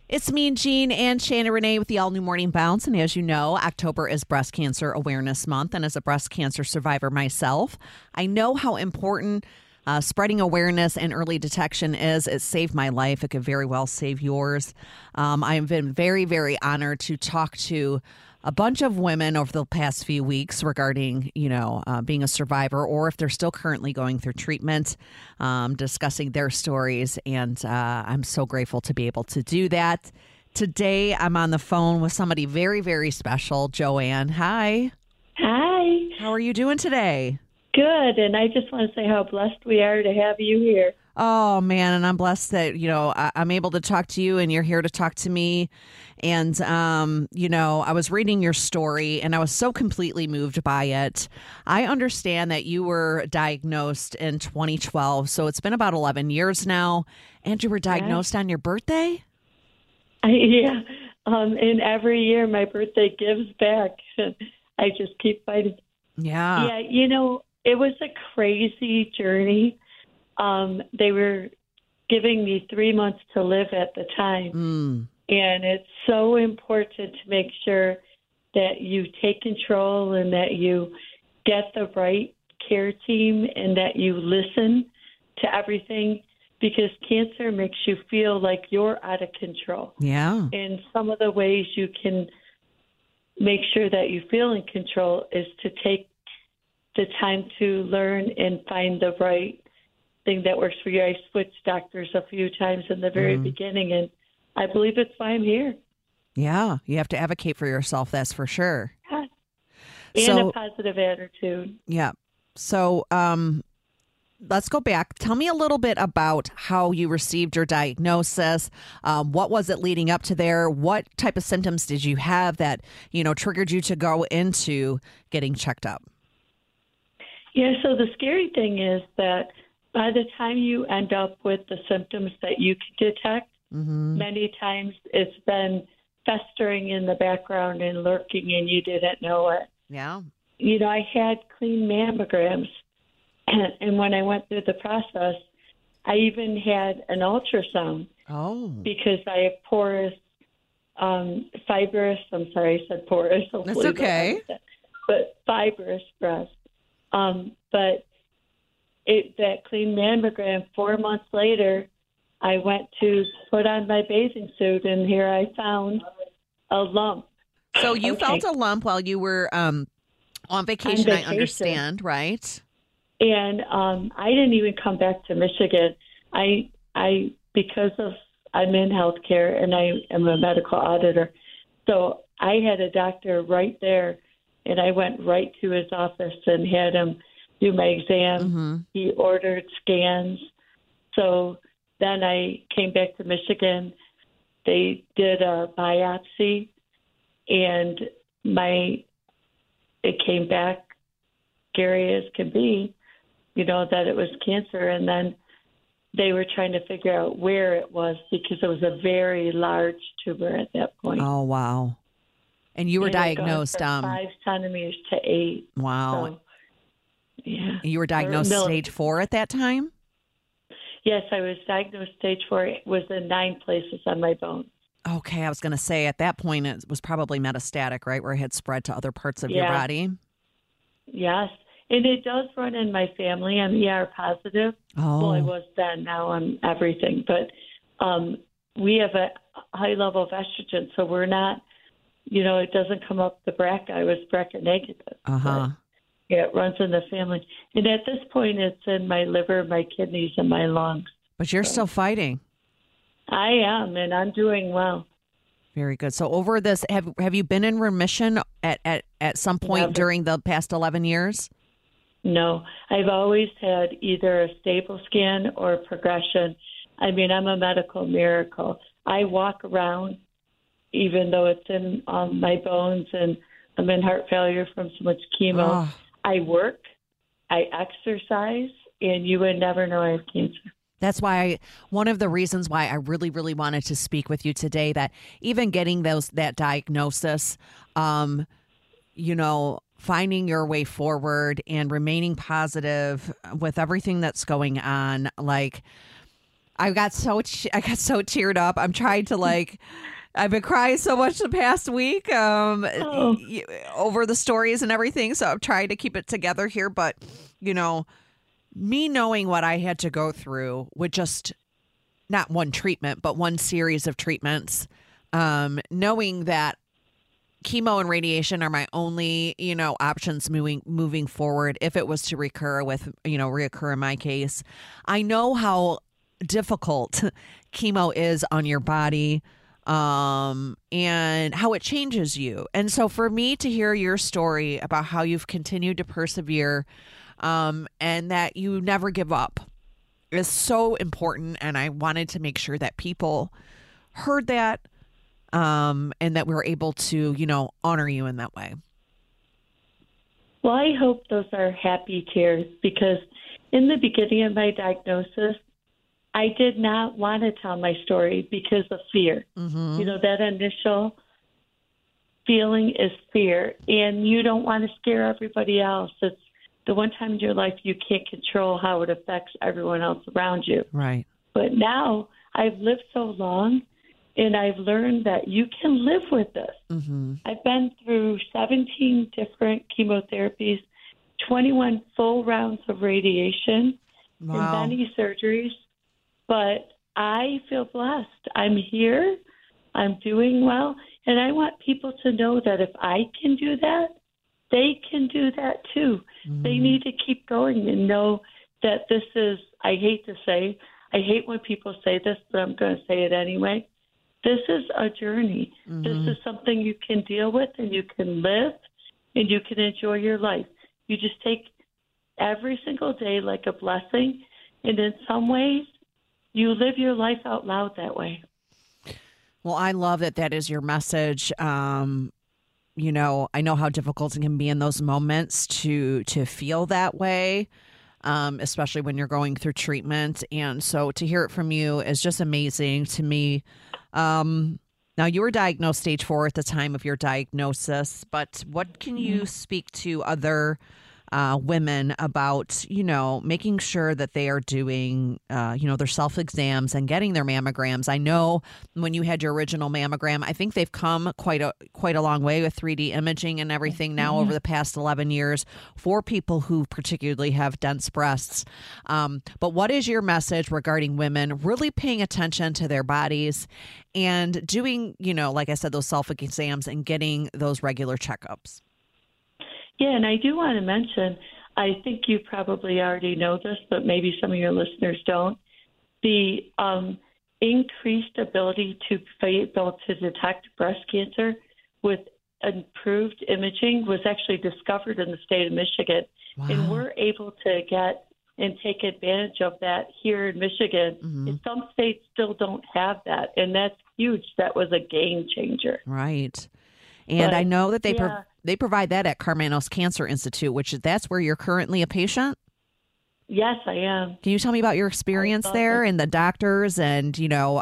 It's me, Jean, and Shannon Renee with the All New Morning Bounce. And as you know, October is Breast Cancer Awareness Month. And as a breast cancer survivor myself, I know how important spreading awareness and early detection is. It saved my life. It could very well save yours. I've been very, very honored to talk to a bunch of women over the past few weeks regarding, being a survivor or if they're still currently going through treatment, discussing their stories. And I'm so grateful to be able to do that. Today, I'm on the phone with somebody very, very special, Joanne. Hi. Hi. How are you doing today? Good. And I just want to say how blessed we are to have you here. Oh, man. And I'm blessed that, I'm able to talk to you and you're here to talk to me. And, I was reading your story and I was so completely moved by it. I understand that you were diagnosed in 2012. So it's been about 11 years now. And you were diagnosed on your birthday? Yeah. And every year my birthday gives back. I just keep fighting. Yeah. Yeah. It was a crazy journey. They were giving me 3 months to live at the time. And it's so important to make sure that you take control and that you get the right care team and that you listen to everything, because cancer makes you feel like you're out of control. Yeah. And some of the ways you can make sure that you feel in control is to take the time to learn and find the right thing that works for you. I switched doctors a few times in the very beginning, and I believe it's why I'm here. Yeah, you have to advocate for yourself, that's for sure. Yeah. And a positive attitude. Yeah. So let's go back. Tell me a little bit about how you received your diagnosis. What was it leading up to there? What type of symptoms did you have that, triggered you to go into getting checked up? Yeah, so the scary thing is that by the time you end up with the symptoms that you can detect, many times it's been festering in the background and lurking and you didn't know it. Yeah. I had clean mammograms, and when I went through the process, I even had an ultrasound. Oh. Because I have porous, fibrous, I'm sorry, I said porous. That's okay. But fibrous breast. But that clean mammogram, 4 months later, I went to put on my bathing suit, and here I found a lump. So you felt a lump while you were on vacation, I understand, right? And I didn't even come back to Michigan. I because of I'm in healthcare and I am a medical auditor, so I had a doctor right there, and I went right to his office and had him do my exam. He ordered scans. So then I came back to Michigan. They did a biopsy, and it came back scary as can be, that it was cancer. And then they were trying to figure out where it was because it was a very large tumor at that point. Oh, wow. And you were diagnosed 5 centimeters to 8. Wow. So, yeah. You were diagnosed stage 4 at that time? Yes, I was diagnosed stage 4. It was in 9 places on my bones. Okay, I was going to say at that point it was probably metastatic, right, where it had spread to other parts of your body? Yes, and it does run in my family. I'm ER positive. Oh. Well, I was then. Now I'm everything. But we have a high level of estrogen, so we're not, it doesn't come up the BRCA. I was BRCA negative. Uh-huh. Yeah, it runs in the family. And at this point, it's in my liver, my kidneys, and my lungs. But you're still fighting. I am, and I'm doing well. Very good. So over this, have you been in remission at some point Never. during the past 11 years? No. I've always had either a stable scan or progression. I mean, I'm a medical miracle. I walk around, even though it's in my bones, and I'm in heart failure from so much chemo. Oh. I work, I exercise, and you would never know I have cancer. That's why one of the reasons why I really, really wanted to speak with you today, that even getting that diagnosis, finding your way forward and remaining positive with everything that's going on, like I got so teared up. I'm trying to I've been crying so much the past week over the stories and everything. So I'm trying to keep it together here. But, me knowing what I had to go through with just not one treatment, but one series of treatments, knowing that chemo and radiation are my only, options moving forward. If it was to reoccur in my case, I know how difficult chemo is on your body, and how it changes you. And so for me to hear your story about how you've continued to persevere, and that you never give up is so important. And I wanted to make sure that people heard that, and that we were able to, honor you in that way. Well, I hope those are happy tears, because in the beginning of my diagnosis, I did not want to tell my story because of fear. Mm-hmm. That initial feeling is fear, and you don't want to scare everybody else. It's the one time in your life you can't control how it affects everyone else around you. Right. But now I've lived so long, and I've learned that you can live with this. Mm-hmm. I've been through 17 different chemotherapies, 21 full rounds of radiation, Wow. and many surgeries. But I feel blessed. I'm here. I'm doing well. And I want people to know that if I can do that, they can do that too. Mm-hmm. They need to keep going and know that this is, I hate when people say this, but I'm going to say it anyway. This is a journey. Mm-hmm. This is something you can deal with, and you can live, and you can enjoy your life. You just take every single day like a blessing, and in some ways, you live your life out loud that way. Well, I love that is your message. I know how difficult it can be in those moments to feel that way, especially when you're going through treatment. And so to hear it from you is just amazing to me. Now, you were diagnosed stage 4 at the time of your diagnosis, but what can you speak to other women about, making sure that they are doing, their self-exams and getting their mammograms? I know when you had your original mammogram, I think they've come quite a long way with 3D imaging and everything now over the past 11 years for people who particularly have dense breasts. But what is your message regarding women really paying attention to their bodies and doing, like I said, those self-exams and getting those regular checkups? Yeah, and I do want to mention, I think you probably already know this, but maybe some of your listeners don't. The increased ability to be able to detect breast cancer with improved imaging was actually discovered in the state of Michigan. Wow. And we're able to get and take advantage of that here in Michigan. Mm-hmm. And some states still don't have that, and that's huge. That was a game changer. Right. And I know that they provide that at Karmanos Cancer Institute, that's where you're currently a patient? Yes, I am. Can you tell me about your experience there and the doctors and,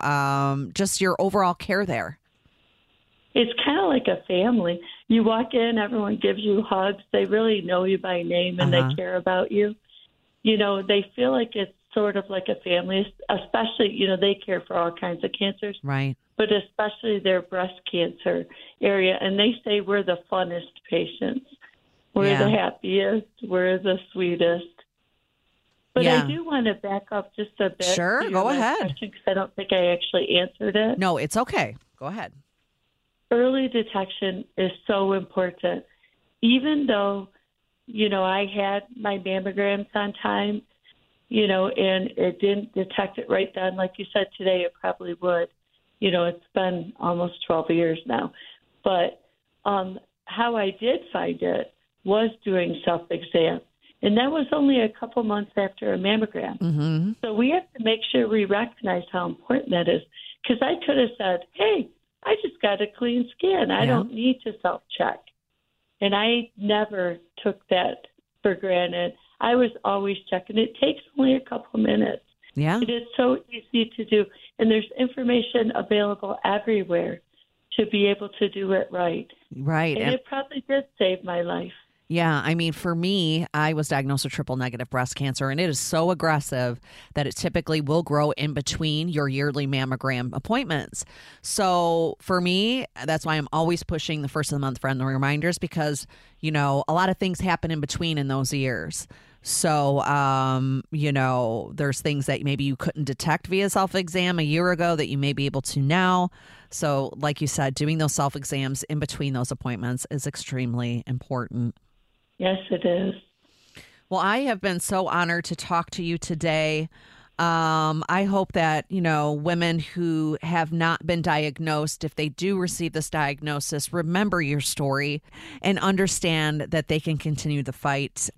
just your overall care there? It's kind of like a family. You walk in, everyone gives you hugs. They really know you by name, and they care about you. They feel like it's sort of like a family, especially, they care for all kinds of cancers. Right. But especially their breast cancer area. And they say we're the funnest patients. We're the happiest. We're the sweetest. But I do want to back up just a bit. Sure, go ahead. Because I don't think I actually answered it. No, it's okay. Go ahead. Early detection is so important. Even though, I had my mammograms on time, and it didn't detect it right then. Like you said today, it probably would. It's been almost 12 years now. But how I did find it was doing self-exam. And that was only a couple months after a mammogram. Mm-hmm. So we have to make sure we recognize how important that is. Because I could have said, hey, I just got a clean skin. I don't need to self-check. And I never took that for granted. I was always checking. It takes only a couple minutes. Yeah. It is so easy to do. And there's information available everywhere to be able to do it right. Right. And it probably did save my life. Yeah, I mean, for me, I was diagnosed with triple negative breast cancer, and it is so aggressive that it typically will grow in between your yearly mammogram appointments. So for me, that's why I'm always pushing the first of the month friendly reminders because, a lot of things happen in between in those years. So, there's things that maybe you couldn't detect via self exam a year ago that you may be able to now. So, like you said, doing those self exams in between those appointments is extremely important. Yes, it is. Well, I have been so honored to talk to you today. I hope that, women who have not been diagnosed, if they do receive this diagnosis, remember your story and understand that they can continue the fight.